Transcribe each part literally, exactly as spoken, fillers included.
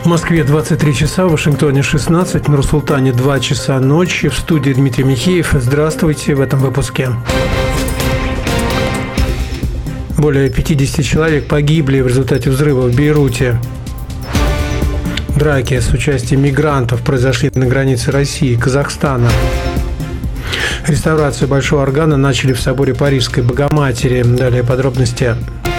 В Москве двадцать три часа, в Вашингтоне шестнадцать, в Нур-Султане два часа ночи. В студии Дмитрий Михеев. Здравствуйте в этом выпуске. Более пятьдесят человек погибли в результате взрыва в Бейруте. Драки с участием мигрантов произошли на границе России и Казахстана. Реставрацию Большого органа начали в соборе Парижской Богоматери. Далее подробности.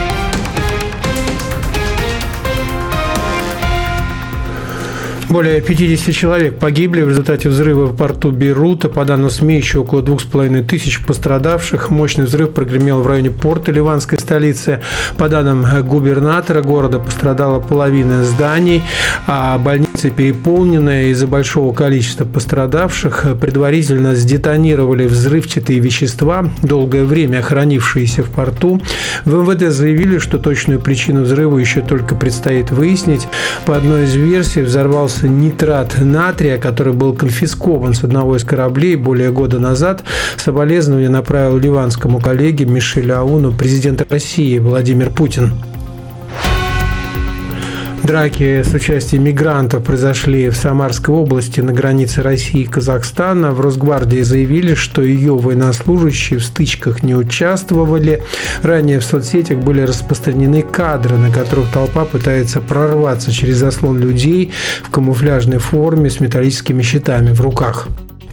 Более пятьдесят человек погибли в результате взрыва в порту Бейрута. По данным СМИ, еще около двух с половиной тысяч пострадавших. Мощный взрыв прогремел в районе порта ливанской столицы. По данным губернатора города, пострадала половина зданий, а больницы переполнены. Из-за большого количества пострадавших предварительно сдетонировали взрывчатые вещества, долгое время хранившиеся в порту. В эм вэ дэ заявили, что точную причину взрыва еще только предстоит выяснить. По одной из версий, взорвался нитрат натрия, который был конфискован с одного из кораблей более года назад. Соболезнования направил ливанскому коллеге Мишелю Ауну президент России Владимир Путин. Драки с участием мигрантов произошли в Самарской области на границе России и Казахстана. В Росгвардии заявили, что ее военнослужащие в стычках не участвовали. Ранее в соцсетях были распространены кадры, на которых толпа пытается прорваться через заслон людей в камуфляжной форме с металлическими щитами в руках.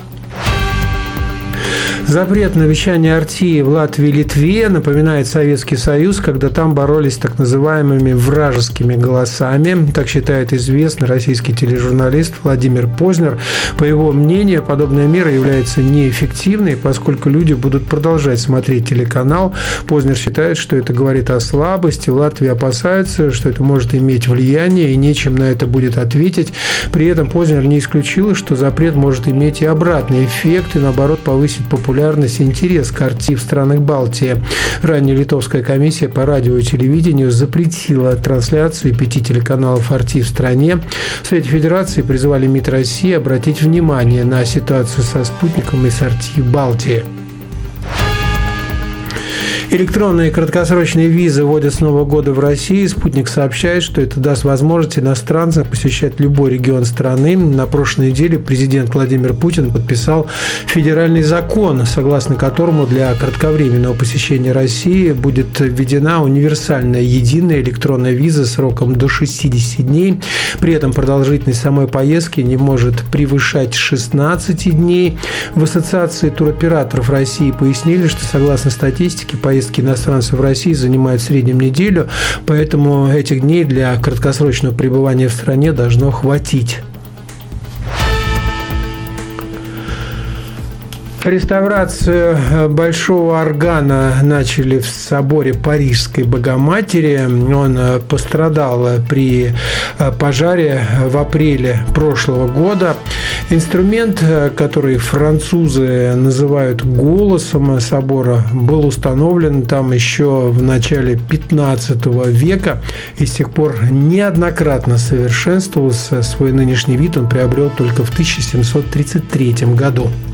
Запрет на вещание эр ти в Латвии и Литве напоминает Советский Союз, когда там боролись с так называемыми вражескими голосами. Так считает известный российский тележурналист Владимир Познер. По его мнению, подобная мера является неэффективной, поскольку люди будут продолжать смотреть телеканал. Познер считает, что это говорит о слабости. В Латвии опасаются, что это может иметь влияние, и нечем на это будет ответить. При этом Познер не исключил, что запрет может иметь и обратный эффект, и наоборот повысить популярность и интерес к эр ти в странах Балтии. Ранее Литовская комиссия по радио и телевидению запретила трансляцию пяти телеканалов эр ти в стране. В Совете Федерации призвали МИД России обратить внимание на ситуацию со спутником и с эр ти в Балтии. Электронные краткосрочные визы вводят с Нового года в России. Спутник сообщает, что это даст возможность иностранцам посещать любой регион страны. На прошлой неделе президент Владимир Путин подписал федеральный закон, согласно которому для кратковременного посещения России будет введена универсальная единая электронная виза сроком до шестидесяти дней. При этом продолжительность самой поездки не может превышать шестнадцати дней. В Ассоциации туроператоров России пояснили, что согласно статистике, поездки Поездки иностранцев в России занимают в среднем неделю, поэтому этих дней для краткосрочного пребывания в стране должно хватить. Реставрацию Большого органа начали в соборе Парижской Богоматери. Он пострадал при пожаре в апреле прошлого года. Инструмент, который французы называют голосом собора, был установлен там еще в начале пятнадцатого века и с тех пор неоднократно совершенствовался. Свой нынешний вид он приобрел только в тысяча семьсот тридцать третьем году.